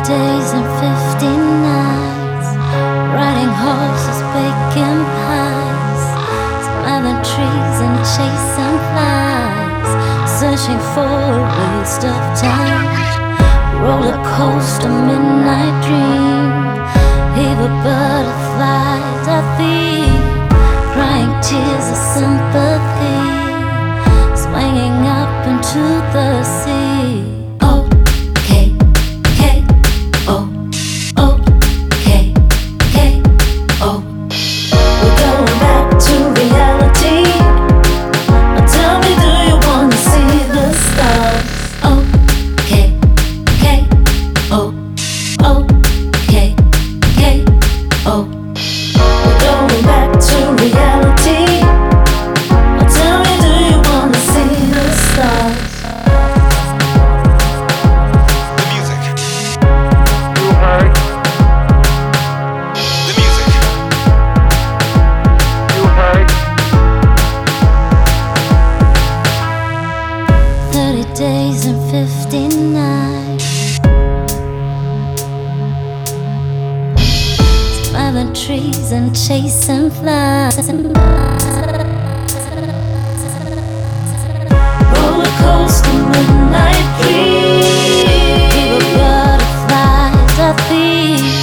days and 50 nights, riding horses, baking pies, smiling trees and chasing flies, searching for a waste of time. Roller coaster, midnight dream, evil butterflies I feed, crying tears of sympathy, swinging up into the sea. Days and 50 nights, smiling trees and chasing flies, roller coaster, midnight dream, evil butterflies I feed,